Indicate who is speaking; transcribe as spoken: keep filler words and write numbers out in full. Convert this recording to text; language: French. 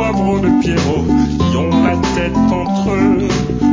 Speaker 1: poivreaux de Pierrot qui ont la tête entre eux.